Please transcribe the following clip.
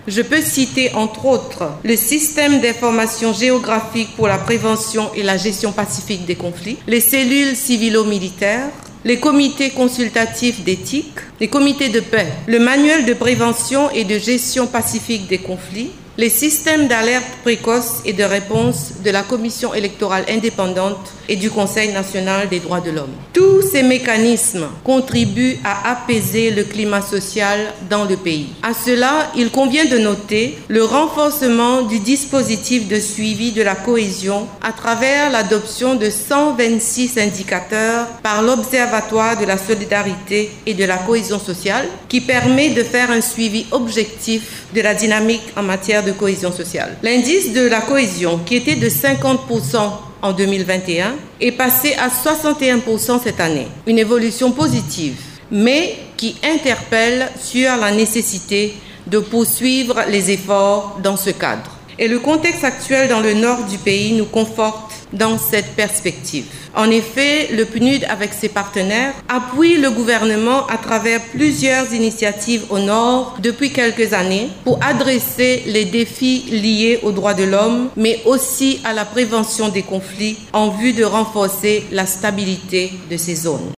Je peux citer entre autres le système d'information géographique pour la prévention et la gestion pacifique des conflits, les cellules civilo-militaires, les comités consultatifs d'éthique, les comités de paix, le manuel de prévention et de gestion pacifique des conflits, les systèmes d'alerte précoce et de réponse de la Commission électorale indépendante et du Conseil national des droits de l'homme. Tous ces mécanismes contribuent à apaiser le climat social dans le pays. À cela, il convient de noter le renforcement du dispositif de suivi de la cohésion à travers l'adoption de 126 indicateurs par l'Observatoire de la solidarité et de la cohésion sociale qui permet de faire un suivi objectif de la dynamique en matière de cohésion sociale. L'indice de la cohésion, qui était de 50% en 2021, est passé à 61% cette année. Une évolution positive, mais qui interpelle sur la nécessité de poursuivre les efforts dans ce cadre. Et le contexte actuel dans le nord du pays nous conforte dans cette perspective. En effet, le PNUD, avec ses partenaires, appuie le gouvernement à travers plusieurs initiatives au nord depuis quelques années pour adresser les défis liés aux droits de l'homme, mais aussi à la prévention des conflits en vue de renforcer la stabilité de ces zones.